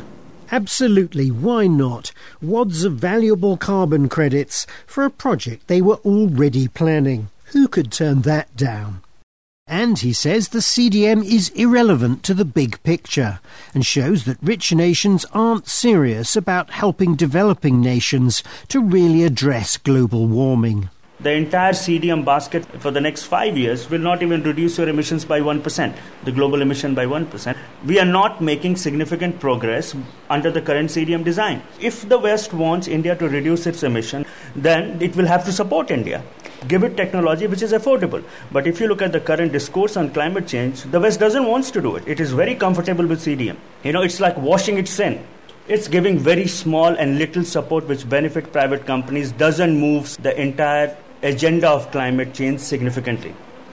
Absolutely, why not? Wads of valuable carbon credits for a project they were already planning. Who could turn that down? And he says the CDM is irrelevant to the big picture and shows that rich nations aren't serious about helping developing nations to really address global warming. The entire CDM basket for the next 5 years will not even reduce your emissions by 1%, the global emission by 1%. We are not making significant progress under the current CDM design. If the West wants India to reduce its emission, then it will have to support India. Give it technology which is affordable. But if you look at the current discourse on climate change, the West doesn't want to do it. It is very comfortable with CDM. It's like washing its in. It's giving very small and little support which benefit private companies, doesn't move the entire agenda of climate change significantly.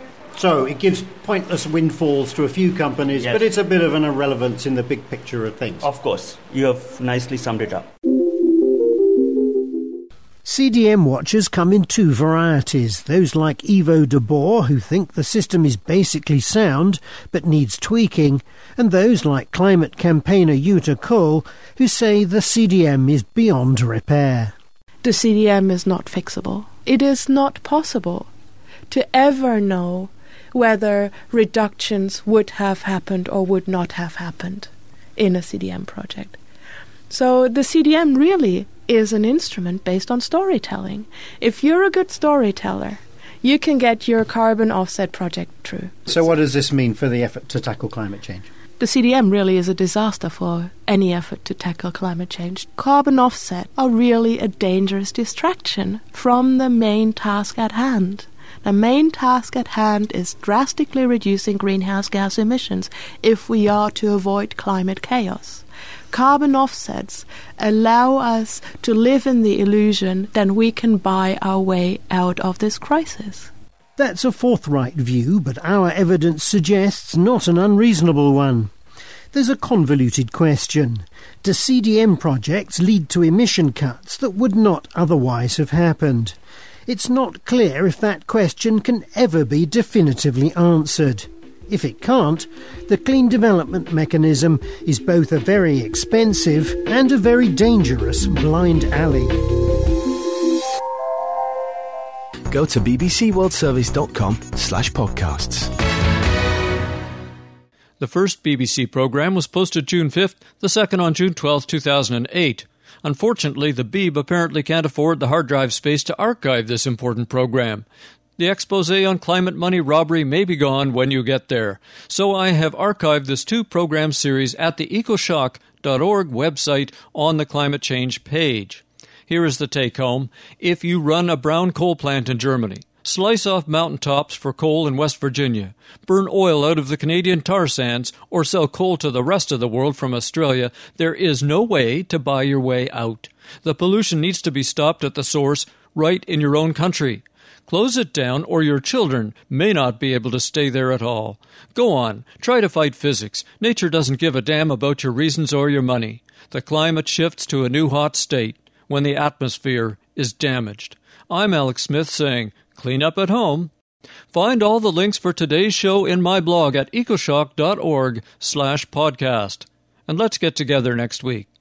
So it gives pointless windfalls to a few companies, but it's a bit of an irrelevance in the big picture of things. Of course. You have nicely summed it up. CDM watchers come in two varieties, those like Ivo de Boer, who think the system is basically sound but needs tweaking, and those like climate campaigner Jutta Kohl, who say the CDM is beyond repair. The CDM is not fixable. It is not possible to ever know whether reductions would have happened or would not have happened in a CDM project. So the CDM really is an instrument based on storytelling. If you're a good storyteller, you can get your carbon offset project through. So what does this mean for the effort to tackle climate change? The CDM really is a disaster for any effort to tackle climate change. Carbon offset are really a dangerous distraction from the main task at hand. The main task at hand is drastically reducing greenhouse gas emissions if we are to avoid climate chaos. Carbon offsets allow us to live in the illusion that we can buy our way out of this crisis. That's a forthright view, but our evidence suggests not an unreasonable one. There's a convoluted question. Do CDM projects lead to emission cuts that would not otherwise have happened? It's not clear if that question can ever be definitively answered. If it can't, the Clean Development Mechanism is both a very expensive and a very dangerous blind alley. Go to bbcworldservice.com/podcasts. The first BBC programme was posted June 5th, the second on June 12th, 2008. Unfortunately, the Beeb apparently can't afford the hard drive space to archive this important programme. The exposé on climate money robbery may be gone when you get there. So I have archived this two-program series at the ecoshock.org website on the climate change page. Here is the take-home. If you run a brown coal plant in Germany, slice off mountaintops for coal in West Virginia, burn oil out of the Canadian tar sands, or sell coal to the rest of the world from Australia, there is no way to buy your way out. The pollution needs to be stopped at the source, right in your own country. Close it down or your children may not be able to stay there at all. Go on, try to fight physics. Nature doesn't give a damn about your reasons or your money. The climate shifts to a new hot state when the atmosphere is damaged. I'm Alex Smith saying, clean up at home. Find all the links for today's show in my blog at ecoshock.org/podcast. And let's get together next week.